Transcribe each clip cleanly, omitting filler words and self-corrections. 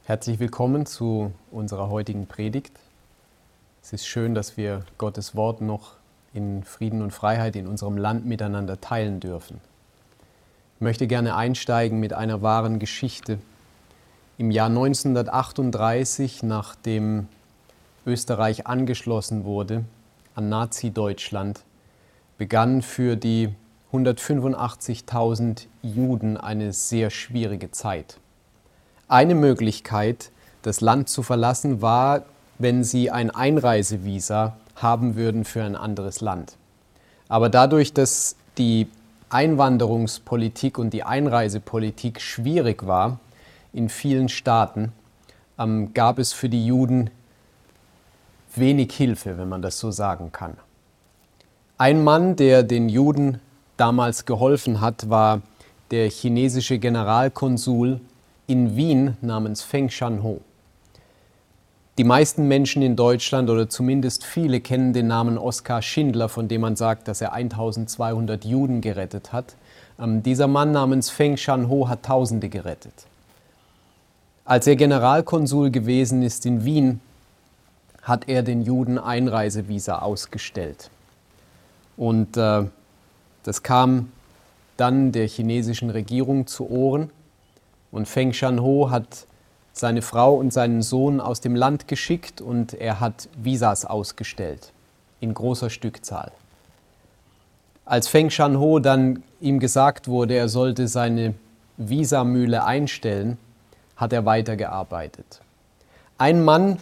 Herzlich willkommen zu unserer heutigen Predigt. Es ist schön, dass wir Gottes Wort noch in Frieden und Freiheit in unserem Land miteinander teilen dürfen. Ich möchte gerne einsteigen mit einer wahren Geschichte. Im Jahr 1938, nachdem Österreich angeschlossen wurde an Nazi-Deutschland, begann für die 185.000 Juden eine sehr schwierige Zeit. Eine Möglichkeit, das Land zu verlassen, war, wenn sie ein Einreisevisa haben würden für ein anderes Land. Aber dadurch, dass die Einwanderungspolitik und die Einreisepolitik schwierig war in vielen Staaten, gab es für die Juden wenig Hilfe, wenn man das so sagen kann. Ein Mann, der den Juden damals geholfen hat, war der chinesische Generalkonsul in Wien namens Feng Shanho. Die meisten Menschen in Deutschland oder zumindest viele kennen den Namen Oskar Schindler, von dem man sagt, dass er 1200 Juden gerettet hat. Dieser Mann namens Feng Shanho hat Tausende gerettet. Als er Generalkonsul gewesen ist in Wien, hat er den Juden Einreisevisa ausgestellt. Und das kam dann der chinesischen Regierung zu Ohren. Und Feng Shanho hat seine Frau und seinen Sohn aus dem Land geschickt und er hat Visas ausgestellt, in großer Stückzahl. Als Feng Shanho dann ihm gesagt wurde, er sollte seine Visamühle einstellen, hat er weitergearbeitet. Ein Mann,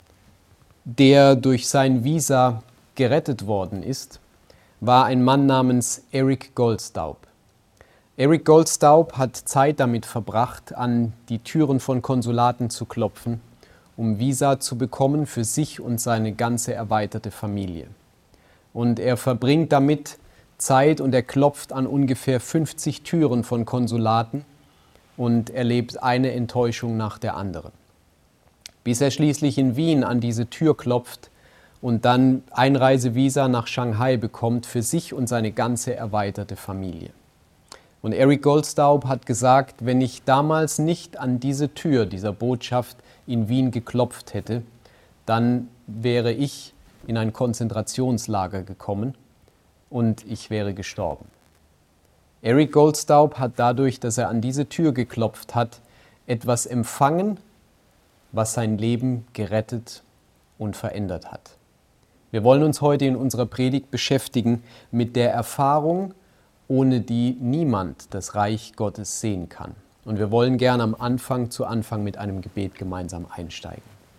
der durch sein Visa gerettet worden ist, war ein Mann namens Eric Goldstaub. Eric Goldstaub hat Zeit damit verbracht, an die Türen von Konsulaten zu klopfen, um Visa zu bekommen für sich und seine ganze erweiterte Familie. Und er verbringt damit Zeit und er klopft an ungefähr 50 Türen von Konsulaten und erlebt eine Enttäuschung nach der anderen. Bis er schließlich in Wien an diese Tür klopft und dann Einreisevisa nach Shanghai bekommt für sich und seine ganze erweiterte Familie. Und Eric Goldstaub hat gesagt, wenn ich damals nicht an diese Tür dieser Botschaft in Wien geklopft hätte, dann wäre ich in ein Konzentrationslager gekommen und ich wäre gestorben. Eric Goldstaub hat dadurch, dass er an diese Tür geklopft hat, etwas empfangen, was sein Leben gerettet und verändert hat. Wir wollen uns heute in unserer Predigt beschäftigen mit der Erfahrung, ohne die niemand das Reich Gottes sehen kann. Und wir wollen gerne zu Anfang mit einem Gebet gemeinsam einsteigen.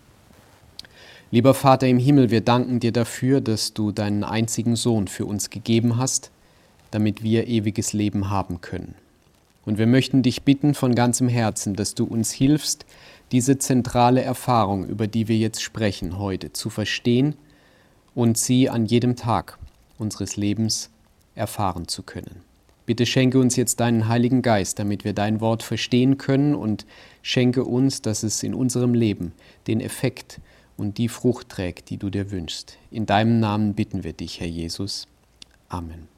Lieber Vater im Himmel, wir danken dir dafür, dass du deinen einzigen Sohn für uns gegeben hast, damit wir ewiges Leben haben können. Und wir möchten dich bitten von ganzem Herzen, dass du uns hilfst, diese zentrale Erfahrung, über die wir jetzt sprechen heute, zu verstehen und sie an jedem Tag unseres Lebens erfahren zu können. Bitte schenke uns jetzt deinen Heiligen Geist, damit wir dein Wort verstehen können und schenke uns, dass es in unserem Leben den Effekt und die Frucht trägt, die du dir wünschst. In deinem Namen bitten wir dich, Herr Jesus. Amen.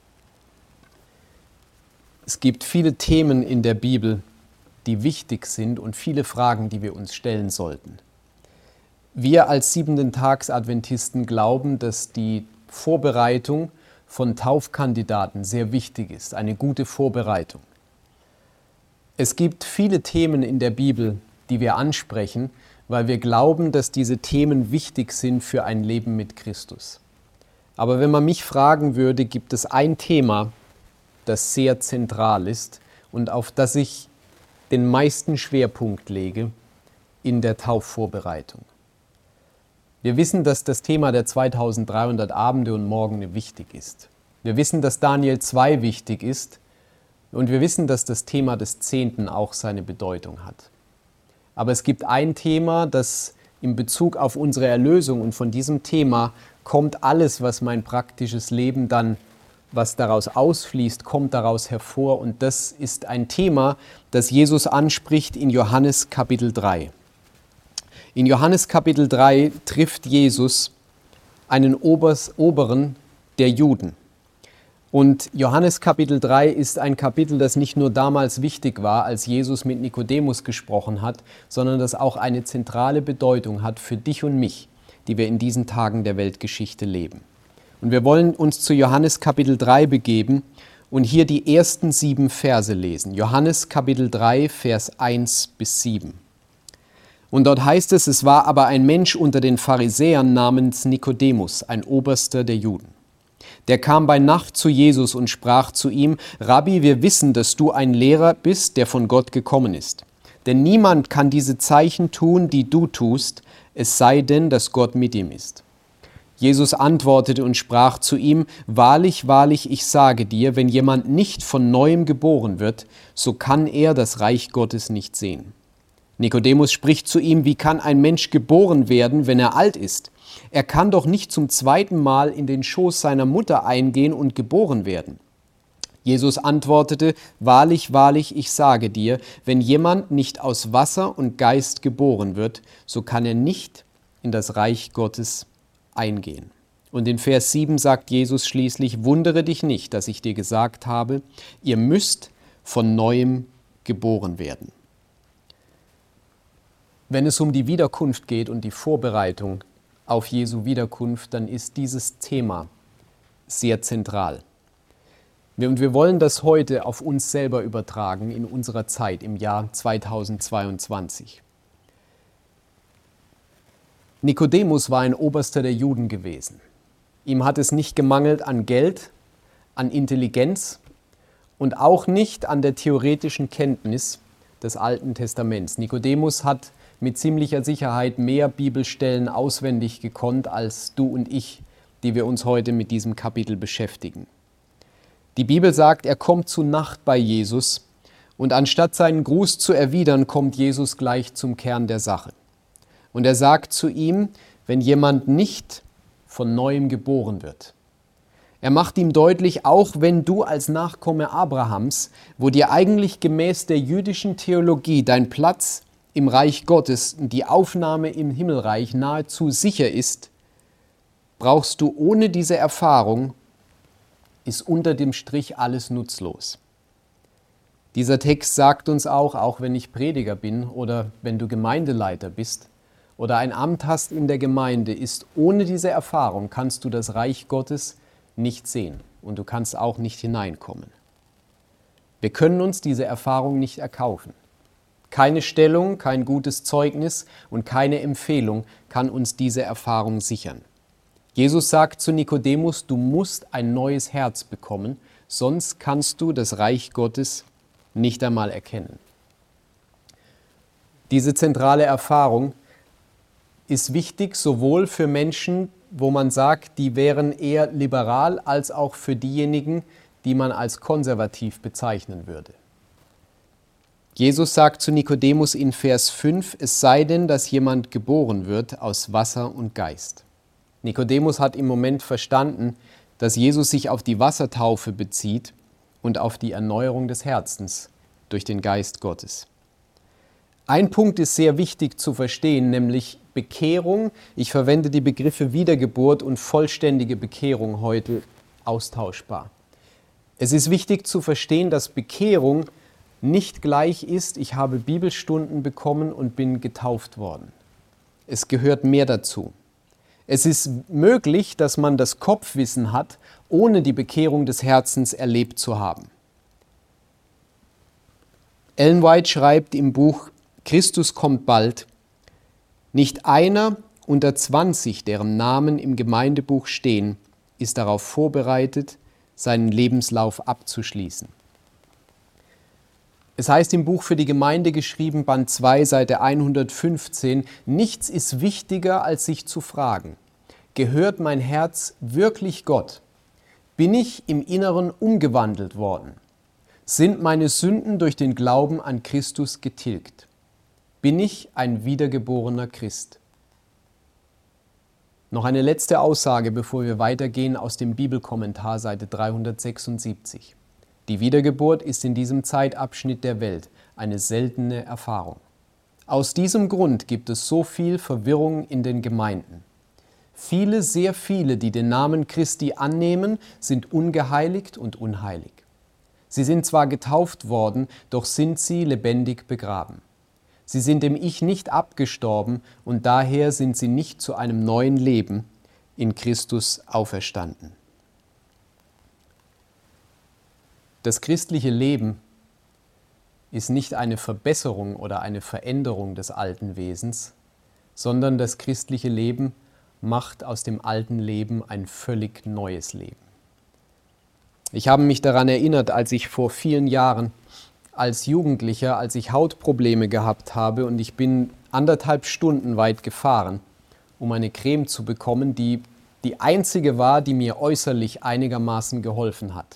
Es gibt viele Themen in der Bibel, die wichtig sind und viele Fragen, die wir uns stellen sollten. Wir als Siebenten-Tags-Adventisten glauben, dass die Vorbereitung von Taufkandidaten sehr wichtig ist, eine gute Vorbereitung. Es gibt viele Themen in der Bibel, die wir ansprechen, weil wir glauben, dass diese Themen wichtig sind für ein Leben mit Christus. Aber wenn man mich fragen würde, gibt es ein Thema, das sehr zentral ist und auf das ich den meisten Schwerpunkt lege in der Taufvorbereitung. Wir wissen, dass das Thema der 2300 Abende und Morgene wichtig ist. Wir wissen, dass Daniel 2 wichtig ist und wir wissen, dass das Thema des Zehnten auch seine Bedeutung hat. Aber es gibt ein Thema, das in Bezug auf unsere Erlösung und von diesem Thema kommt alles, was mein praktisches Leben dann, was daraus ausfließt, kommt daraus hervor und das ist ein Thema, das Jesus anspricht in Johannes Kapitel 3. In Johannes Kapitel 3 trifft Jesus einen Oberen der Juden. Und Johannes Kapitel 3 ist ein Kapitel, das nicht nur damals wichtig war, als Jesus mit Nikodemus gesprochen hat, sondern das auch eine zentrale Bedeutung hat für dich und mich, die wir in diesen Tagen der Weltgeschichte leben. Und wir wollen uns zu Johannes Kapitel 3 begeben und hier die ersten 7 Verse lesen. Johannes Kapitel 3, Vers 1 bis 7. Und dort heißt es, es war aber ein Mensch unter den Pharisäern namens Nikodemus, ein Oberster der Juden. Der kam bei Nacht zu Jesus und sprach zu ihm, Rabbi, wir wissen, dass du ein Lehrer bist, der von Gott gekommen ist. Denn niemand kann diese Zeichen tun, die du tust, es sei denn, dass Gott mit ihm ist. Jesus antwortete und sprach zu ihm, Wahrlich, wahrlich, ich sage dir, wenn jemand nicht von Neuem geboren wird, so kann er das Reich Gottes nicht sehen. Nikodemus spricht zu ihm, wie kann ein Mensch geboren werden, wenn er alt ist? Er kann doch nicht zum zweiten Mal in den Schoß seiner Mutter eingehen und geboren werden. Jesus antwortete, Wahrlich, wahrlich, ich sage dir, wenn jemand nicht aus Wasser und Geist geboren wird, so kann er nicht in das Reich Gottes eingehen. Und in Vers 7 sagt Jesus schließlich, Wundere dich nicht, dass ich dir gesagt habe, ihr müsst von Neuem geboren werden. Wenn es um die Wiederkunft geht und die Vorbereitung auf Jesu Wiederkunft, dann ist dieses Thema sehr zentral. Und wir wollen das heute auf uns selber übertragen in unserer Zeit im Jahr 2022. Nikodemus war ein Oberster der Juden gewesen. Ihm hat es nicht gemangelt an Geld, an Intelligenz und auch nicht an der theoretischen Kenntnis des Alten Testaments. Nikodemus hat mit ziemlicher Sicherheit mehr Bibelstellen auswendig gekonnt als du und ich, die wir uns heute mit diesem Kapitel beschäftigen. Die Bibel sagt, er kommt zu Nacht bei Jesus und anstatt seinen Gruß zu erwidern, kommt Jesus gleich zum Kern der Sache. Und er sagt zu ihm, wenn jemand nicht von Neuem geboren wird. Er macht ihm deutlich, auch wenn du als Nachkomme Abrahams, wo dir eigentlich gemäß der jüdischen Theologie dein Platz im Reich Gottes, die Aufnahme im Himmelreich nahezu sicher ist, brauchst du ohne diese Erfahrung, ist unter dem Strich alles nutzlos. Dieser Text sagt uns auch wenn ich Prediger bin oder wenn du Gemeindeleiter bist oder ein Amt hast in der Gemeinde, ist ohne diese Erfahrung kannst du das Reich Gottes nicht sehen und du kannst auch nicht hineinkommen. Wir können uns diese Erfahrung nicht erkaufen. Keine Stellung, kein gutes Zeugnis und keine Empfehlung kann uns diese Erfahrung sichern. Jesus sagt zu Nikodemus, du musst ein neues Herz bekommen, sonst kannst du das Reich Gottes nicht einmal erkennen. Diese zentrale Erfahrung ist wichtig sowohl für Menschen, wo man sagt, die wären eher liberal, als auch für diejenigen, die man als konservativ bezeichnen würde. Jesus sagt zu Nikodemus in Vers 5, es sei denn, dass jemand geboren wird aus Wasser und Geist. Nikodemus hat im Moment verstanden, dass Jesus sich auf die Wassertaufe bezieht und auf die Erneuerung des Herzens durch den Geist Gottes. Ein Punkt ist sehr wichtig zu verstehen, nämlich Bekehrung. Ich verwende die Begriffe Wiedergeburt und vollständige Bekehrung heute austauschbar. Es ist wichtig zu verstehen, dass Bekehrung nicht gleich ist, ich habe Bibelstunden bekommen und bin getauft worden. Es gehört mehr dazu. Es ist möglich, dass man das Kopfwissen hat, ohne die Bekehrung des Herzens erlebt zu haben. Ellen White schreibt im Buch Christus kommt bald, nicht einer unter 20, deren Namen im Gemeindebuch stehen, ist darauf vorbereitet, seinen Lebenslauf abzuschließen. Es heißt im Buch für die Gemeinde geschrieben, Band 2, Seite 115, nichts ist wichtiger, als sich zu fragen, gehört mein Herz wirklich Gott? Bin ich im Inneren umgewandelt worden? Sind meine Sünden durch den Glauben an Christus getilgt? Bin ich ein wiedergeborener Christ? Noch eine letzte Aussage, bevor wir weitergehen aus dem Bibelkommentar, Seite 376. Die Wiedergeburt ist in diesem Zeitabschnitt der Welt eine seltene Erfahrung. Aus diesem Grund gibt es so viel Verwirrung in den Gemeinden. Viele, sehr viele, die den Namen Christi annehmen, sind ungeheiligt und unheilig. Sie sind zwar getauft worden, doch sind sie lebendig begraben. Sie sind dem Ich nicht abgestorben und daher sind sie nicht zu einem neuen Leben in Christus auferstanden. Das christliche Leben ist nicht eine Verbesserung oder eine Veränderung des alten Wesens, sondern das christliche Leben macht aus dem alten Leben ein völlig neues Leben. Ich habe mich daran erinnert, als ich vor vielen Jahren als Jugendlicher, als ich Hautprobleme gehabt habe und ich bin 1,5 Stunden weit gefahren, um eine Creme zu bekommen, die die einzige war, die mir äußerlich einigermaßen geholfen hat.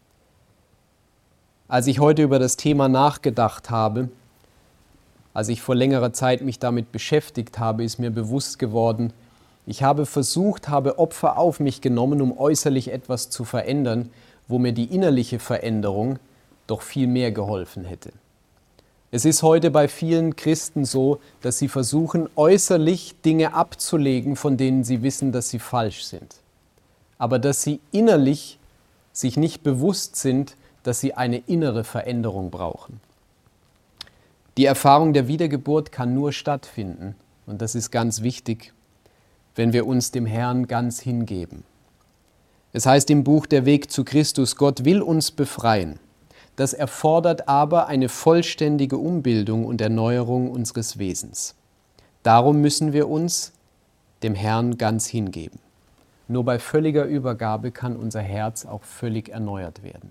Als ich heute über das Thema nachgedacht habe, als ich vor längerer Zeit mich damit beschäftigt habe, ist mir bewusst geworden, ich habe versucht, habe Opfer auf mich genommen, um äußerlich etwas zu verändern, wo mir die innerliche Veränderung doch viel mehr geholfen hätte. Es ist heute bei vielen Christen so, dass sie versuchen, äußerlich Dinge abzulegen, von denen sie wissen, dass sie falsch sind. Aber dass sie innerlich sich nicht bewusst sind, dass sie eine innere Veränderung brauchen. Die Erfahrung der Wiedergeburt kann nur stattfinden, und das ist ganz wichtig, wenn wir uns dem Herrn ganz hingeben. Es heißt im Buch Der Weg zu Christus, Gott will uns befreien. Das erfordert aber eine vollständige Umbildung und Erneuerung unseres Wesens. Darum müssen wir uns dem Herrn ganz hingeben. Nur bei völliger Übergabe kann unser Herz auch völlig erneuert werden.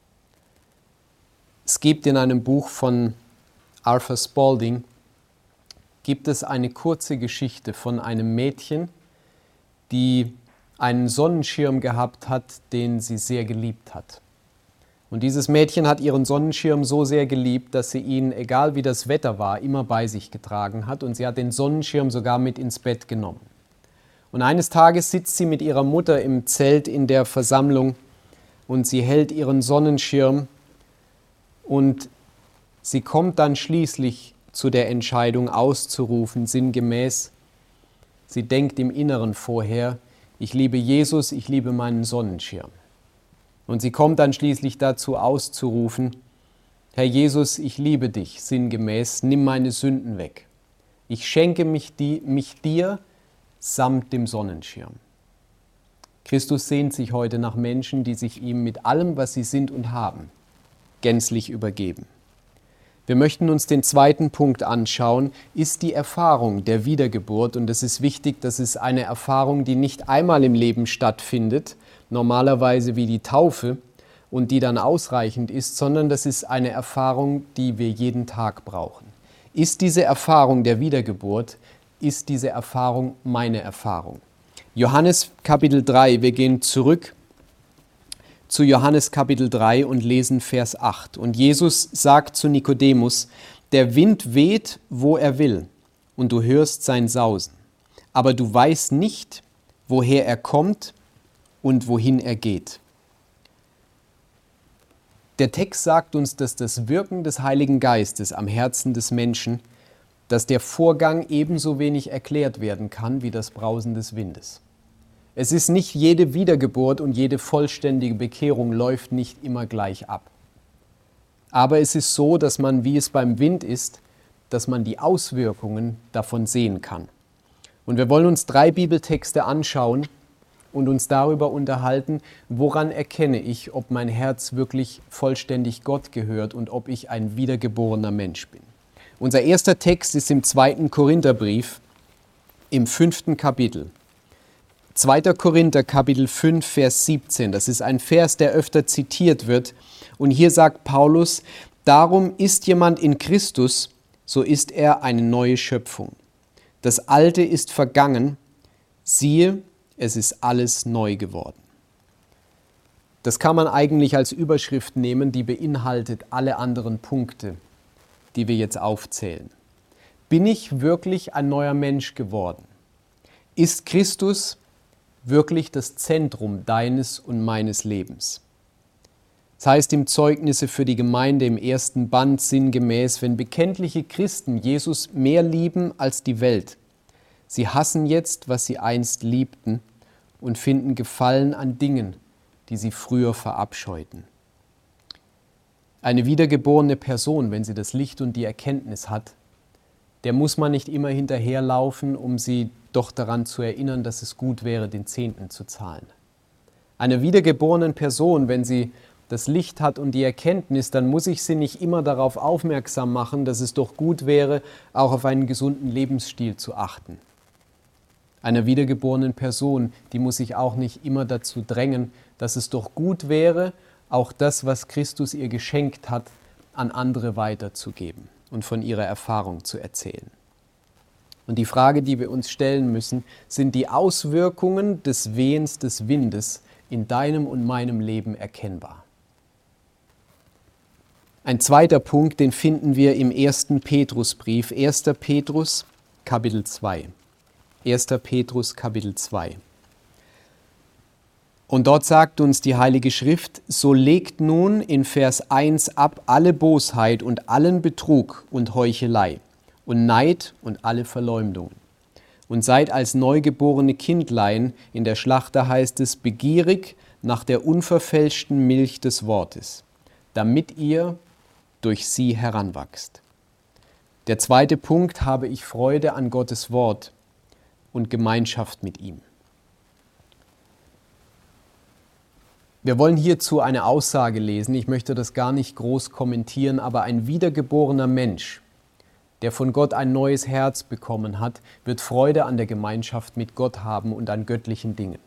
Es gibt in einem Buch von Arthur Spalding gibt es eine kurze Geschichte von einem Mädchen, die einen Sonnenschirm gehabt hat, den sie sehr geliebt hat. Und dieses Mädchen hat ihren Sonnenschirm so sehr geliebt, dass sie ihn, egal wie das Wetter war, immer bei sich getragen hat. Und sie hat den Sonnenschirm sogar mit ins Bett genommen. Und eines Tages sitzt sie mit ihrer Mutter im Zelt in der Versammlung und sie hält ihren Sonnenschirm und sie kommt dann schließlich zu der Entscheidung auszurufen, sinngemäß, sie denkt im Inneren vorher, ich liebe Jesus, ich liebe meinen Sonnenschirm. Und sie kommt dann schließlich dazu auszurufen, Herr Jesus, ich liebe dich, sinngemäß, nimm meine Sünden weg. Ich schenke mich dir samt dem Sonnenschirm. Christus sehnt sich heute nach Menschen, die sich ihm mit allem, was sie sind und haben, gänzlich übergeben. Wir möchten uns den zweiten Punkt anschauen, ist die Erfahrung der Wiedergeburt. Und es ist wichtig, dass es eine Erfahrung, die nicht einmal im Leben stattfindet, normalerweise wie die Taufe und die dann ausreichend ist, sondern das ist eine Erfahrung, die wir jeden Tag brauchen. Ist diese Erfahrung der Wiedergeburt, ist diese Erfahrung meine Erfahrung? Johannes Kapitel 3, wir gehen zurück zu Johannes Kapitel 3 und lesen Vers 8. Und Jesus sagt zu Nikodemus, der Wind weht, wo er will, und du hörst sein Sausen. Aber du weißt nicht, woher er kommt und wohin er geht. Der Text sagt uns, dass das Wirken des Heiligen Geistes am Herzen des Menschen, dass der Vorgang ebenso wenig erklärt werden kann wie das Brausen des Windes. Es ist nicht jede Wiedergeburt und jede vollständige Bekehrung läuft nicht immer gleich ab. Aber es ist so, dass man, wie es beim Wind ist, dass man die Auswirkungen davon sehen kann. Und wir wollen uns 3 Bibeltexte anschauen und uns darüber unterhalten, woran erkenne ich, ob mein Herz wirklich vollständig Gott gehört und ob ich ein wiedergeborener Mensch bin. Unser erster Text ist im 2. Korintherbrief, im 5. Kapitel. 2. Korinther, Kapitel 5, Vers 17. Das ist ein Vers, der öfter zitiert wird. Und hier sagt Paulus, darum ist jemand in Christus, so ist er eine neue Schöpfung. Das Alte ist vergangen, siehe, es ist alles neu geworden. Das kann man eigentlich als Überschrift nehmen, die beinhaltet alle anderen Punkte, die wir jetzt aufzählen. Bin ich wirklich ein neuer Mensch geworden? Ist Christus wirklich das Zentrum deines und meines Lebens? Das heißt im Zeugnisse für die Gemeinde im 1. Band sinngemäß, wenn bekenntliche Christen Jesus mehr lieben als die Welt, Sie hassen jetzt, was sie einst liebten, und finden Gefallen an Dingen, die sie früher verabscheuten. Eine wiedergeborene Person, wenn sie das Licht und die Erkenntnis hat, der muss man nicht immer hinterherlaufen, um sie doch daran zu erinnern, dass es gut wäre, den Zehnten zu zahlen. Einer wiedergeborenen Person, wenn sie das Licht hat und die Erkenntnis, dann muss ich sie nicht immer darauf aufmerksam machen, dass es doch gut wäre, auch auf einen gesunden Lebensstil zu achten. Einer wiedergeborenen Person, die muss ich auch nicht immer dazu drängen, dass es doch gut wäre, auch das, was Christus ihr geschenkt hat, an andere weiterzugeben und von ihrer Erfahrung zu erzählen. Und die Frage, die wir uns stellen müssen, sind die Auswirkungen des Wehens des Windes in deinem und meinem Leben erkennbar? Ein zweiter Punkt, den finden wir im 1. Petrusbrief, 1. Petrus, Kapitel 2. 1. Petrus, Kapitel 2. Und dort sagt uns die Heilige Schrift, so legt nun in Vers 1 ab alle Bosheit und allen Betrug und Heuchelei und Neid und alle Verleumdungen. Und seid als neugeborene Kindlein, in der Schlachter heißt es, begierig nach der unverfälschten Milch des Wortes, damit ihr durch sie heranwachst. Der zweite Punkt, habe ich Freude an Gottes Wort und Gemeinschaft mit ihm. Wir wollen hierzu eine Aussage lesen. Ich möchte das gar nicht groß kommentieren, aber ein wiedergeborener Mensch, der von Gott ein neues Herz bekommen hat, wird Freude an der Gemeinschaft mit Gott haben und an göttlichen Dingen.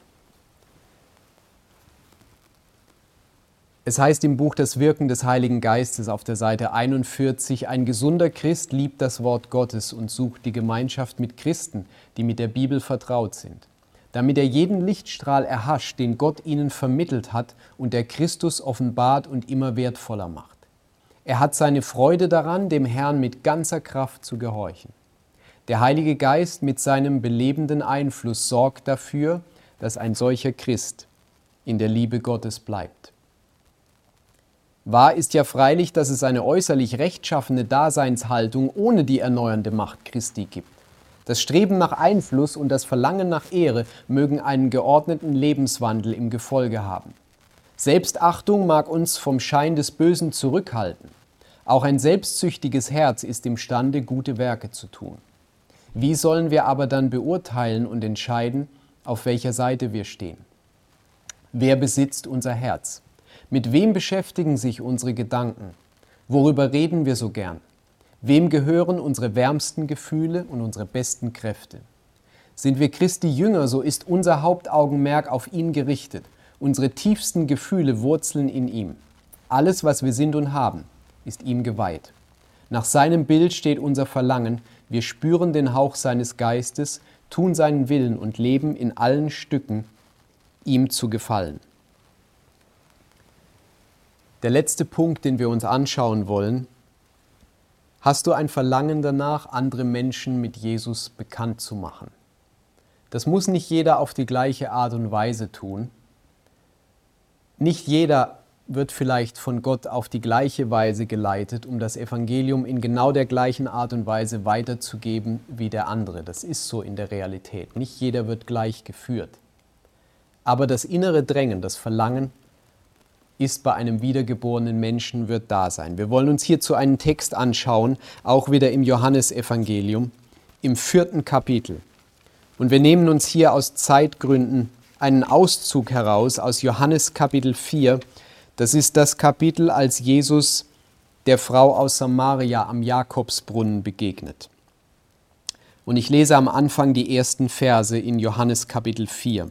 Es heißt im Buch Das Wirken des Heiligen Geistes auf der Seite 41, ein gesunder Christ liebt das Wort Gottes und sucht die Gemeinschaft mit Christen, die mit der Bibel vertraut sind, damit er jeden Lichtstrahl erhascht, den Gott ihnen vermittelt hat und der Christus offenbart und immer wertvoller macht. Er hat seine Freude daran, dem Herrn mit ganzer Kraft zu gehorchen. Der Heilige Geist mit seinem belebenden Einfluss sorgt dafür, dass ein solcher Christ in der Liebe Gottes bleibt. Wahr ist ja freilich, dass es eine äußerlich rechtschaffene Daseinshaltung ohne die erneuernde Macht Christi gibt. Das Streben nach Einfluss und das Verlangen nach Ehre mögen einen geordneten Lebenswandel im Gefolge haben. Selbstachtung mag uns vom Schein des Bösen zurückhalten. Auch ein selbstsüchtiges Herz ist imstande, gute Werke zu tun. Wie sollen wir aber dann beurteilen und entscheiden, auf welcher Seite wir stehen? Wer besitzt unser Herz? Mit wem beschäftigen sich unsere Gedanken? Worüber reden wir so gern? Wem gehören unsere wärmsten Gefühle und unsere besten Kräfte? Sind wir Christi Jünger, so ist unser Hauptaugenmerk auf ihn gerichtet. Unsere tiefsten Gefühle wurzeln in ihm. Alles, was wir sind und haben, ist ihm geweiht. Nach seinem Bild steht unser Verlangen. Wir spüren den Hauch seines Geistes, tun seinen Willen und leben in allen Stücken, ihm zu gefallen. Der letzte Punkt, den wir uns anschauen wollen: Hast du ein Verlangen danach, andere Menschen mit Jesus bekannt zu machen? Das muss nicht jeder auf die gleiche Art und Weise tun. Nicht jeder wird vielleicht von Gott auf die gleiche Weise geleitet, um das Evangelium in genau der gleichen Art und Weise weiterzugeben wie der andere. Das ist so in der Realität. Nicht jeder wird gleich geführt. Aber das innere Drängen, das Verlangen, ist bei einem wiedergeborenen Menschen, wird da sein. Wir wollen uns hierzu einen Text anschauen, auch wieder im Johannesevangelium, im 4. Kapitel. Und wir nehmen uns hier aus Zeitgründen einen Auszug heraus aus Johannes Kapitel 4. Das ist das Kapitel, als Jesus der Frau aus Samaria am Jakobsbrunnen begegnet. Und ich lese am Anfang die ersten Verse in Johannes Kapitel 4.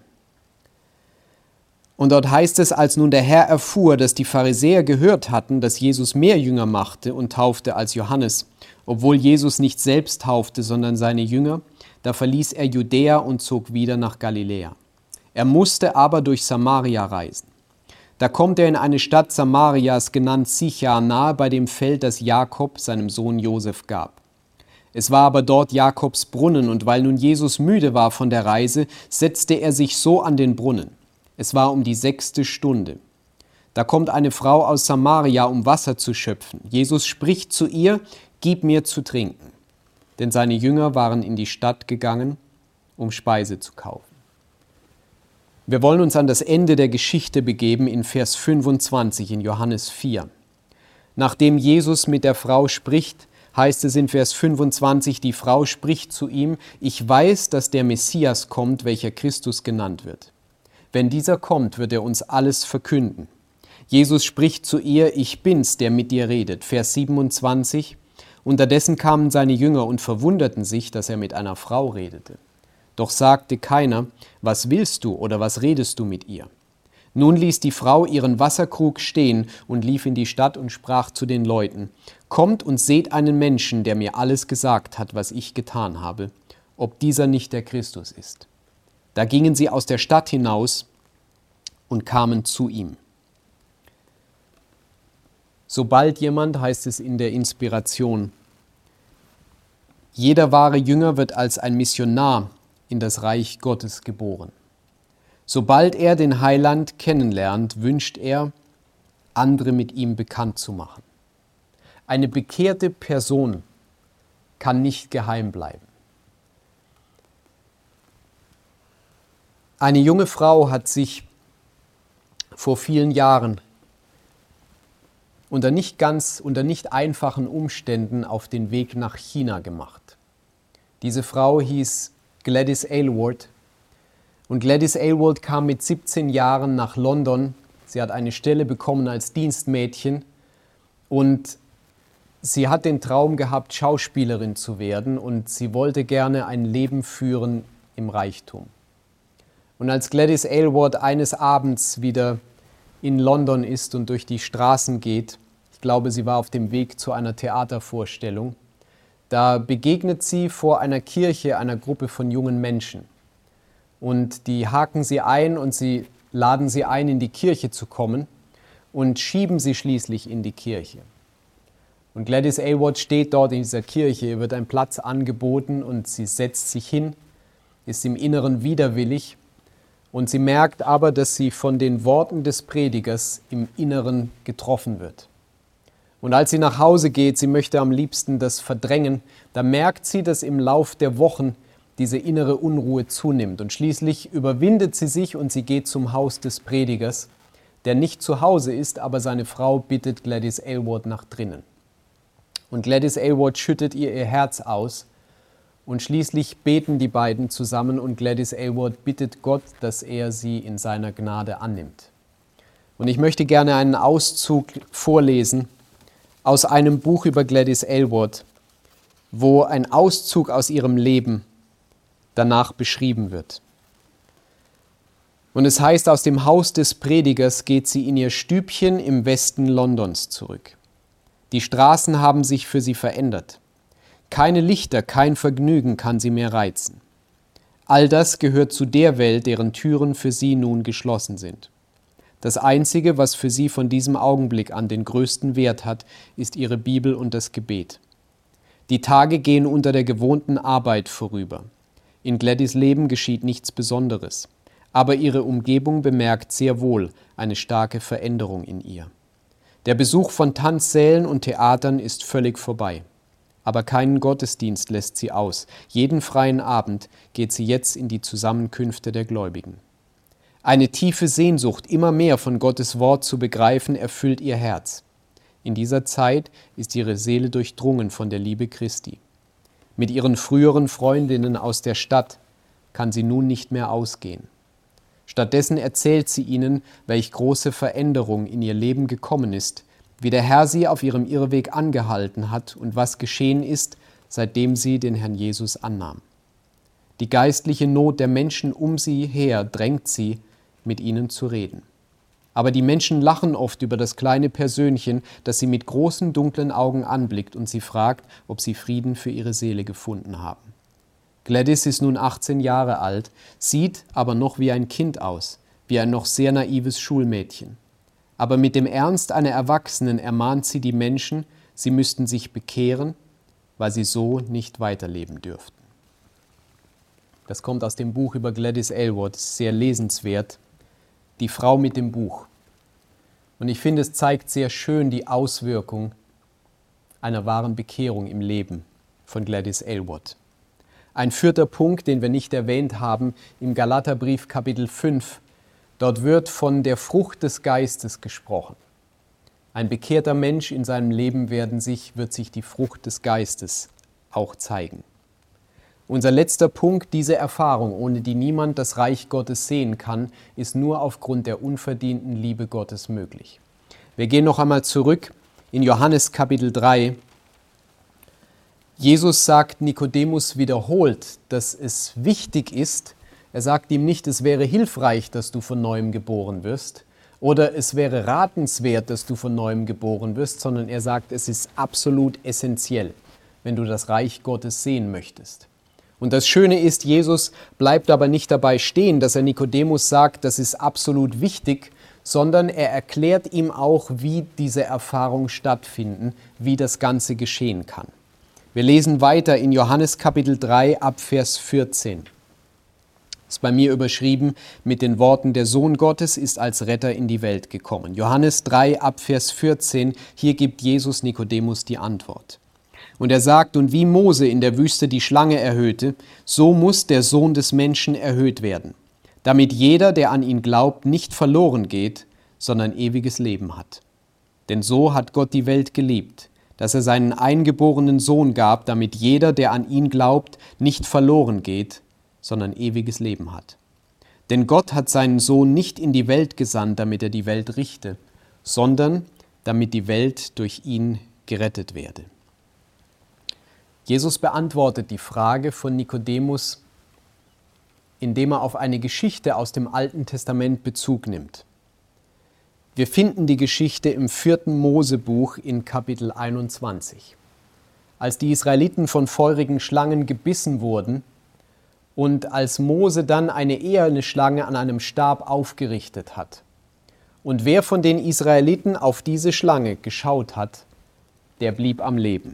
Und dort heißt es, als nun der Herr erfuhr, dass die Pharisäer gehört hatten, dass Jesus mehr Jünger machte und taufte als Johannes, obwohl Jesus nicht selbst taufte, sondern seine Jünger, da verließ er Judäa und zog wieder nach Galiläa. Er musste aber durch Samaria reisen. Da kommt er in eine Stadt Samarias, genannt Sichar, nahe bei dem Feld, das Jakob seinem Sohn Josef gab. Es war aber dort Jakobs Brunnen, und weil nun Jesus müde war von der Reise, setzte er sich so an den Brunnen. Es war um die 6. Stunde. Da kommt eine Frau aus Samaria, um Wasser zu schöpfen. Jesus spricht zu ihr: Gib mir zu trinken. Denn seine Jünger waren in die Stadt gegangen, um Speise zu kaufen. Wir wollen uns an das Ende der Geschichte begeben in Vers 25 in Johannes 4. Nachdem Jesus mit der Frau spricht, heißt es in Vers 25, die Frau spricht zu ihm, ich weiß, dass der Messias kommt, welcher Christus genannt wird. Wenn dieser kommt, wird er uns alles verkünden. Jesus spricht zu ihr, ich bin's, der mit dir redet. Vers 27, unterdessen kamen seine Jünger und verwunderten sich, dass er mit einer Frau redete. Doch sagte keiner, was willst du oder was redest du mit ihr? Nun ließ die Frau ihren Wasserkrug stehen und lief in die Stadt und sprach zu den Leuten, kommt und seht einen Menschen, der mir alles gesagt hat, was ich getan habe, ob dieser nicht der Christus ist. Da gingen sie aus der Stadt hinaus und kamen zu ihm. Sobald jemand, heißt es in der Inspiration, jeder wahre Jünger wird als ein Missionar in das Reich Gottes geboren. Sobald er den Heiland kennenlernt, wünscht er, andere mit ihm bekannt zu machen. Eine bekehrte Person kann nicht geheim bleiben. Eine junge Frau hat sich vor vielen Jahren unter nicht einfachen Umständen auf den Weg nach China gemacht. Diese Frau hieß Gladys Aylward und Gladys Aylward kam mit 17 Jahren nach London. Sie hat eine Stelle bekommen als Dienstmädchen und sie hat den Traum gehabt, Schauspielerin zu werden und sie wollte gerne ein Leben führen im Reichtum. Und als Gladys Aylward eines Abends wieder in London ist und durch die Straßen geht, ich glaube, sie war auf dem Weg zu einer Theatervorstellung, da begegnet sie vor einer Kirche einer Gruppe von jungen Menschen. Und die haken sie ein und sie laden sie ein, in die Kirche zu kommen und schieben sie schließlich in die Kirche. Und Gladys Aylward steht dort in dieser Kirche, ihr wird ein Platz angeboten und sie setzt sich hin, ist im Inneren widerwillig und sie merkt aber, dass sie von den Worten des Predigers im Inneren getroffen wird. Und als sie nach Hause geht, sie möchte am liebsten das verdrängen, da merkt sie, dass im Lauf der Wochen diese innere Unruhe zunimmt. Und schließlich überwindet sie sich und sie geht zum Haus des Predigers, der nicht zu Hause ist, aber seine Frau bittet Gladys Aylward nach drinnen. Und Gladys Aylward schüttet ihr Herz aus und schließlich beten die beiden zusammen und Gladys Aylward bittet Gott, dass er sie in seiner Gnade annimmt. Und ich möchte gerne einen Auszug vorlesen aus einem Buch über Gladys Aylward, wo ein Auszug aus ihrem Leben danach beschrieben wird. Und es heißt, aus dem Haus des Predigers geht sie in ihr Stübchen im Westen Londons zurück. Die Straßen haben sich für sie verändert. Keine Lichter, kein Vergnügen kann sie mehr reizen. All das gehört zu der Welt, deren Türen für sie nun geschlossen sind. Das Einzige, was für sie von diesem Augenblick an den größten Wert hat, ist ihre Bibel und das Gebet. Die Tage gehen unter der gewohnten Arbeit vorüber. In Gladys Leben geschieht nichts Besonderes, aber ihre Umgebung bemerkt sehr wohl eine starke Veränderung in ihr. Der Besuch von Tanzsälen und Theatern ist völlig vorbei. Aber keinen Gottesdienst lässt sie aus. Jeden freien Abend geht sie jetzt in die Zusammenkünfte der Gläubigen. Eine tiefe Sehnsucht, immer mehr von Gottes Wort zu begreifen, erfüllt ihr Herz. In dieser Zeit ist ihre Seele durchdrungen von der Liebe Christi. Mit ihren früheren Freundinnen aus der Stadt kann sie nun nicht mehr ausgehen. Stattdessen erzählt sie ihnen, welch große Veränderung in ihr Leben gekommen ist, wie der Herr sie auf ihrem Irrweg angehalten hat und was geschehen ist, seitdem sie den Herrn Jesus annahm. Die geistliche Not der Menschen um sie her drängt sie, mit ihnen zu reden. Aber die Menschen lachen oft über das kleine Persönchen, das sie mit großen dunklen Augen anblickt und sie fragt, ob sie Frieden für ihre Seele gefunden haben. Gladys ist nun 18 Jahre alt, sieht aber noch wie ein Kind aus, wie ein noch sehr naives Schulmädchen. Aber mit dem Ernst einer Erwachsenen ermahnt sie die Menschen, sie müssten sich bekehren, weil sie so nicht weiterleben dürften. Das kommt aus dem Buch über Gladys Aylward, sehr lesenswert. Die Frau mit dem Buch. Und ich finde, es zeigt sehr schön die Auswirkung einer wahren Bekehrung im Leben von Gladys Aylward. Ein vierter Punkt, den wir nicht erwähnt haben, im Galaterbrief Kapitel 5. Dort wird von der Frucht des Geistes gesprochen. Ein bekehrter Mensch in seinem Leben wird sich die Frucht des Geistes auch zeigen. Unser letzter Punkt, diese Erfahrung, ohne die niemand das Reich Gottes sehen kann, ist nur aufgrund der unverdienten Liebe Gottes möglich. Wir gehen noch einmal zurück in Johannes Kapitel 3. Jesus sagt Nikodemus wiederholt, dass es wichtig ist, er sagt ihm nicht, es wäre hilfreich, dass du von Neuem geboren wirst oder es wäre ratenswert, dass du von Neuem geboren wirst, sondern er sagt, es ist absolut essentiell, wenn du das Reich Gottes sehen möchtest. Und das Schöne ist, Jesus bleibt aber nicht dabei stehen, dass er Nikodemus sagt, das ist absolut wichtig, sondern er erklärt ihm auch, wie diese Erfahrungen stattfinden, wie das Ganze geschehen kann. Wir lesen weiter in Johannes Kapitel 3 ab Vers 14. Das ist bei mir überschrieben mit den Worten, der Sohn Gottes ist als Retter in die Welt gekommen. Johannes 3 ab Vers 14, hier gibt Jesus Nikodemus die Antwort. Und er sagt, und wie Mose in der Wüste die Schlange erhöhte, so muss der Sohn des Menschen erhöht werden, damit jeder, der an ihn glaubt, nicht verloren geht, sondern ewiges Leben hat. Denn so hat Gott die Welt geliebt, dass er seinen eingeborenen Sohn gab, damit jeder, der an ihn glaubt, nicht verloren geht, sondern ewiges Leben hat. Denn Gott hat seinen Sohn nicht in die Welt gesandt, damit er die Welt richte, sondern damit die Welt durch ihn gerettet werde. Jesus beantwortet die Frage von Nikodemus, indem er auf eine Geschichte aus dem Alten Testament Bezug nimmt. Wir finden die Geschichte im 4. Mosebuch in Kapitel 21. Als die Israeliten von feurigen Schlangen gebissen wurden und als Mose dann eine eherne Schlange an einem Stab aufgerichtet hat. Und wer von den Israeliten auf diese Schlange geschaut hat, der blieb am Leben.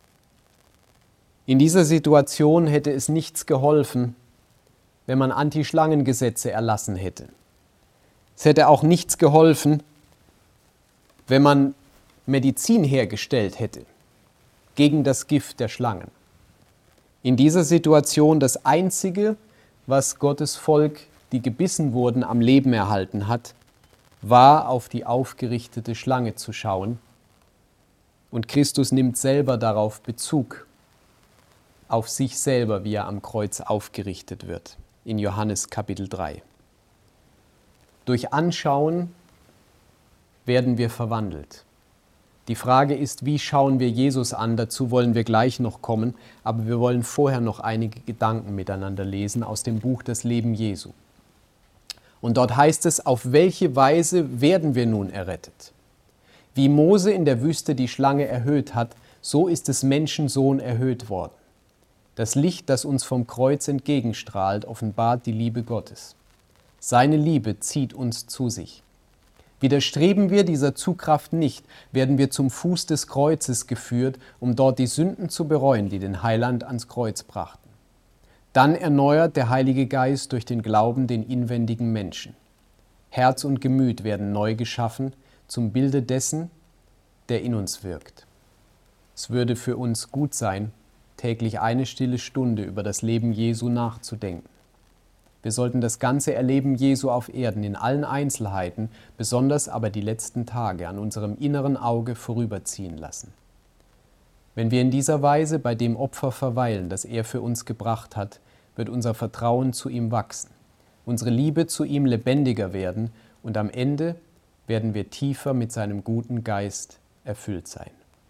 In dieser Situation hätte es nichts geholfen, wenn man Anti-Schlangengesetze erlassen hätte. Es hätte auch nichts geholfen, wenn man Medizin hergestellt hätte gegen das Gift der Schlangen. In dieser Situation das Einzige, was Gottes Volk, die gebissen wurden, am Leben erhalten hat, war auf die aufgerichtete Schlange zu schauen. Und Christus nimmt selber darauf Bezug, auf sich selber, wie er am Kreuz aufgerichtet wird, in Johannes Kapitel 3. Durch Anschauen werden wir verwandelt. Die Frage ist, wie schauen wir Jesus an? Dazu wollen wir gleich noch kommen, aber wir wollen vorher noch einige Gedanken miteinander lesen aus dem Buch Das Leben Jesu. Und dort heißt es, auf welche Weise werden wir nun errettet? Wie Mose in der Wüste die Schlange erhöht hat, so ist des Menschensohn erhöht worden. Das Licht, das uns vom Kreuz entgegenstrahlt, offenbart die Liebe Gottes. Seine Liebe zieht uns zu sich. Widerstreben wir dieser Zugkraft nicht, werden wir zum Fuß des Kreuzes geführt, um dort die Sünden zu bereuen, die den Heiland ans Kreuz brachten. Dann erneuert der Heilige Geist durch den Glauben den inwendigen Menschen. Herz und Gemüt werden neu geschaffen, zum Bilde dessen, der in uns wirkt. Es würde für uns gut sein, täglich eine stille Stunde über das Leben Jesu nachzudenken. Wir sollten das ganze Erleben Jesu auf Erden in allen Einzelheiten, besonders aber die letzten Tage, an unserem inneren Auge vorüberziehen lassen. Wenn wir in dieser Weise bei dem Opfer verweilen, das er für uns gebracht hat, wird unser Vertrauen zu ihm wachsen, unsere Liebe zu ihm lebendiger werden und am Ende werden wir tiefer mit seinem guten Geist erfüllt sein.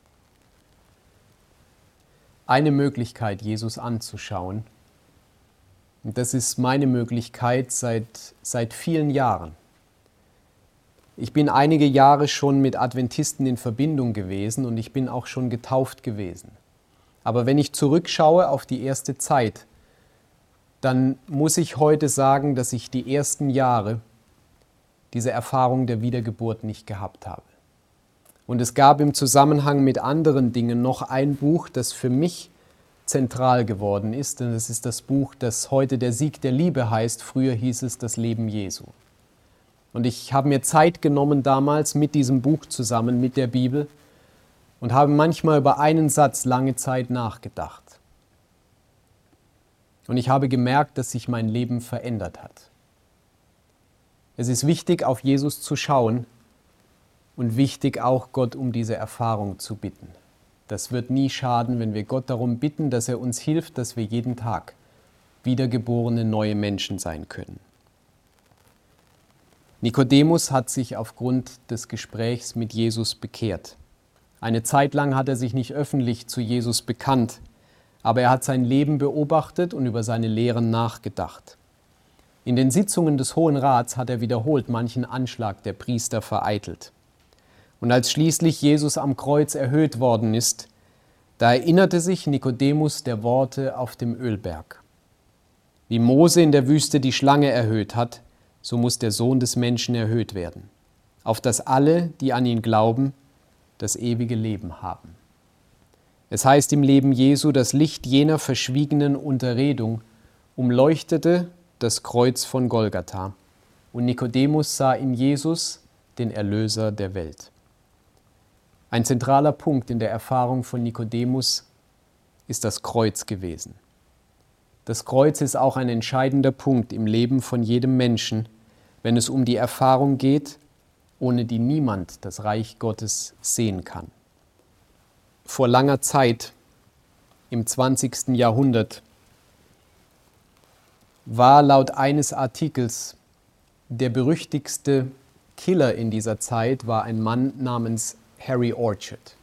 Eine Möglichkeit, Jesus anzuschauen, und das ist meine Möglichkeit seit vielen Jahren. Ich bin einige Jahre schon mit Adventisten in Verbindung gewesen und ich bin auch schon getauft gewesen. Aber wenn ich zurückschaue auf die erste Zeit, dann muss ich heute sagen, dass ich die ersten Jahre diese Erfahrung der Wiedergeburt nicht gehabt habe. Und es gab im Zusammenhang mit anderen Dingen noch ein Buch, das für mich zentral geworden ist. Und es ist das Buch, das heute Der Sieg der Liebe heißt. Früher hieß es Das Leben Jesu. Und ich habe mir Zeit genommen damals mit diesem Buch zusammen, mit der Bibel, und habe manchmal über einen Satz lange Zeit nachgedacht. Und ich habe gemerkt, dass sich mein Leben verändert hat. Es ist wichtig, auf Jesus zu schauen und wichtig auch, Gott um diese Erfahrung zu bitten. Das wird nie schaden, wenn wir Gott darum bitten, dass er uns hilft, dass wir jeden Tag wiedergeborene neue Menschen sein können. Nikodemus hat sich aufgrund des Gesprächs mit Jesus bekehrt. Eine Zeit lang hat er sich nicht öffentlich zu Jesus bekannt, aber er hat sein Leben beobachtet und über seine Lehren nachgedacht. In den Sitzungen des Hohen Rats hat er wiederholt manchen Anschlag der Priester vereitelt. Und als schließlich Jesus am Kreuz erhöht worden ist, da erinnerte sich Nikodemus der Worte auf dem Ölberg. Wie Mose in der Wüste die Schlange erhöht hat, so muss der Sohn des Menschen erhöht werden, auf dass alle, die an ihn glauben, das ewige Leben haben. Es heißt im Leben Jesu, das Licht jener verschwiegenen Unterredung umleuchtete das Kreuz von Golgatha und Nikodemus sah in Jesus den Erlöser der Welt. Ein zentraler Punkt in der Erfahrung von Nikodemus ist das Kreuz gewesen. Das Kreuz ist auch ein entscheidender Punkt im Leben von jedem Menschen, wenn es um die Erfahrung geht, ohne die niemand das Reich Gottes sehen kann. Vor langer Zeit, im 20. Jahrhundert, war laut eines Artikels der berüchtigste Killer in dieser Zeit war ein Mann namens Harry Orchard.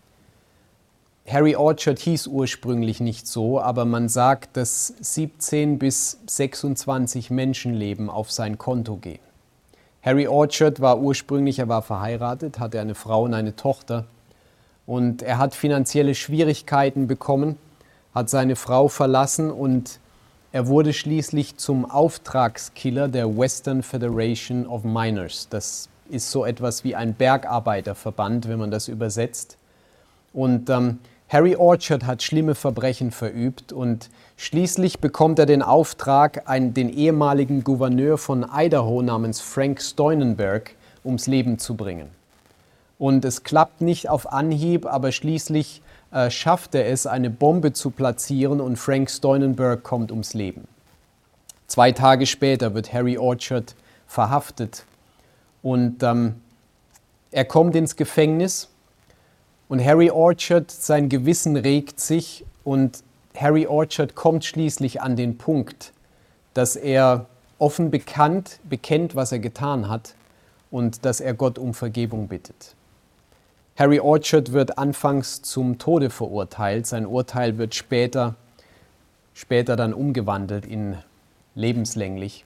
Harry Orchard hieß ursprünglich nicht so, aber man sagt, dass 17 bis 26 Menschenleben auf sein Konto gehen. Harry Orchard war er war verheiratet, hatte eine Frau und eine Tochter und er hat finanzielle Schwierigkeiten bekommen, hat seine Frau verlassen und er wurde schließlich zum Auftragskiller der Western Federation of Miners. Das ist so etwas wie ein Bergarbeiterverband, wenn man das übersetzt. Und Harry Orchard hat schlimme Verbrechen verübt und schließlich bekommt er den Auftrag, den ehemaligen Gouverneur von Idaho namens Frank Steunenberg ums Leben zu bringen. Und es klappt nicht auf Anhieb, aber schließlich schafft er es, eine Bombe zu platzieren und Frank Steunenberg kommt ums Leben. 2 Tage später wird Harry Orchard verhaftet und er kommt ins Gefängnis. Und Harry Orchard, sein Gewissen regt sich und Harry Orchard kommt schließlich an den Punkt, dass er offen bekennt, was er getan hat und dass er Gott um Vergebung bittet. Harry Orchard wird anfangs zum Tode verurteilt. Sein Urteil wird später dann umgewandelt in lebenslänglich.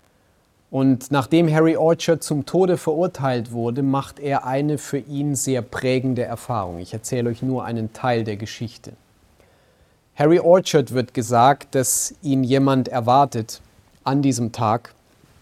Und nachdem Harry Orchard zum Tode verurteilt wurde, macht er eine für ihn sehr prägende Erfahrung. Ich erzähle euch nur einen Teil der Geschichte. Harry Orchard wird gesagt, dass ihn jemand erwartet an diesem Tag.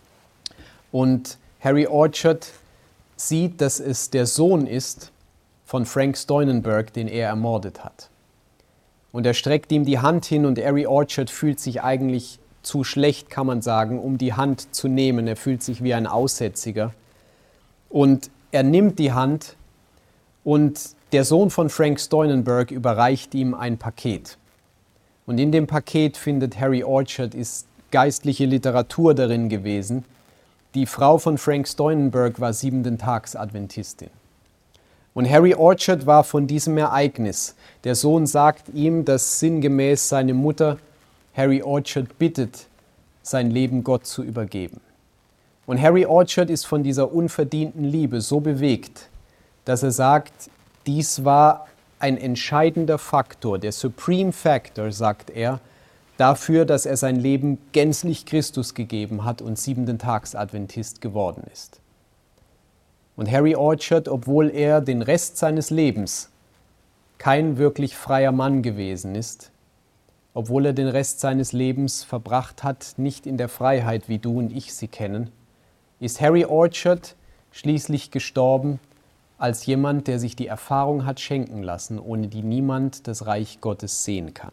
Und Harry Orchard sieht, dass es der Sohn ist von Frank Steunenberg, den er ermordet hat. Und er streckt ihm die Hand hin und Harry Orchard fühlt sich eigentlich zu schlecht, kann man sagen, um die Hand zu nehmen. Er fühlt sich wie ein Aussätziger. Und er nimmt die Hand und der Sohn von Frank Steunenberg überreicht ihm ein Paket. Und in dem Paket findet Harry Orchard, ist geistliche Literatur darin gewesen. Die Frau von Frank Steunenberg war 7-Tags-Adventistin. Und Harry Orchard war von diesem Ereignis. Der Sohn sagt ihm, dass sinngemäß seine Mutter Harry Orchard bittet, sein Leben Gott zu übergeben. Und Harry Orchard ist von dieser unverdienten Liebe so bewegt, dass er sagt, dies war ein entscheidender Faktor, der Supreme Factor, sagt er, dafür, dass er sein Leben gänzlich Christus gegeben hat und 7-Tags-Adventist geworden ist. Und Harry Orchard, obwohl er den Rest seines Lebens kein wirklich freier Mann gewesen ist, obwohl er den Rest seines Lebens verbracht hat, nicht in der Freiheit, wie du und ich sie kennen, ist Harry Orchard schließlich gestorben als jemand, der sich die Erfahrung hat schenken lassen, ohne die niemand das Reich Gottes sehen kann.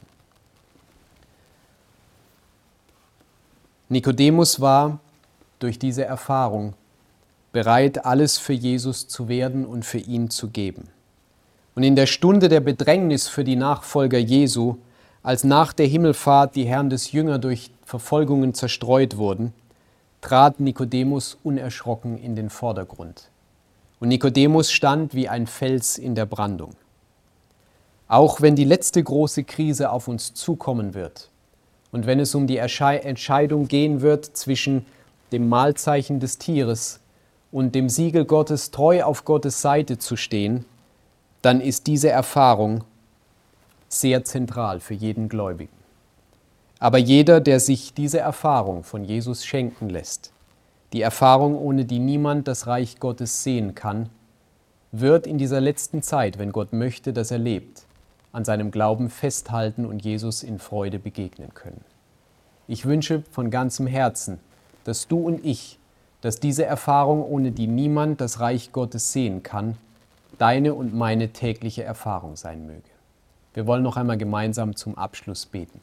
Nikodemus war durch diese Erfahrung bereit, alles für Jesus zu werden und für ihn zu geben. Und in der Stunde der Bedrängnis für die Nachfolger Jesu, Als nach der Himmelfahrt die Herren des Jünger durch Verfolgungen zerstreut wurden, trat Nikodemus unerschrocken in den Vordergrund. Und Nikodemus stand wie ein Fels in der Brandung. Auch wenn die letzte große Krise auf uns zukommen wird und wenn es um die Entscheidung gehen wird zwischen dem Mahlzeichen des Tieres und dem Siegel Gottes, treu auf Gottes Seite zu stehen, dann ist diese Erfahrung sehr zentral für jeden Gläubigen. Aber jeder, der sich diese Erfahrung von Jesus schenken lässt, die Erfahrung, ohne die niemand das Reich Gottes sehen kann, wird in dieser letzten Zeit, wenn Gott möchte, dass er lebt, an seinem Glauben festhalten und Jesus in Freude begegnen können. Ich wünsche von ganzem Herzen, dass du und ich, dass diese Erfahrung, ohne die niemand das Reich Gottes sehen kann, deine und meine tägliche Erfahrung sein möge. Wir wollen noch einmal gemeinsam zum Abschluss beten.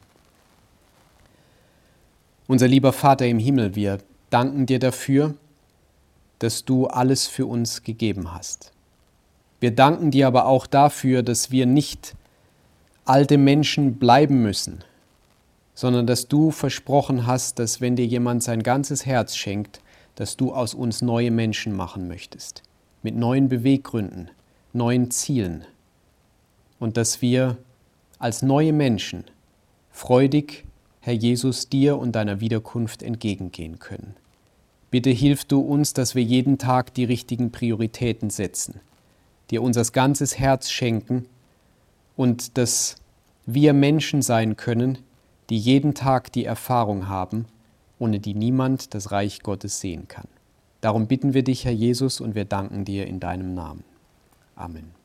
Unser lieber Vater im Himmel, wir danken dir dafür, dass du alles für uns gegeben hast. Wir danken dir aber auch dafür, dass wir nicht alte Menschen bleiben müssen, sondern dass du versprochen hast, dass wenn dir jemand sein ganzes Herz schenkt, dass du aus uns neue Menschen machen möchtest, mit neuen Beweggründen, neuen Zielen und dass wir als neue Menschen freudig, Herr Jesus, dir und deiner Wiederkunft entgegengehen können. Bitte hilf du uns, dass wir jeden Tag die richtigen Prioritäten setzen, dir unser ganzes Herz schenken und dass wir Menschen sein können, die jeden Tag die Erfahrung haben, ohne die niemand das Reich Gottes sehen kann. Darum bitten wir dich, Herr Jesus, und wir danken dir in deinem Namen. Amen.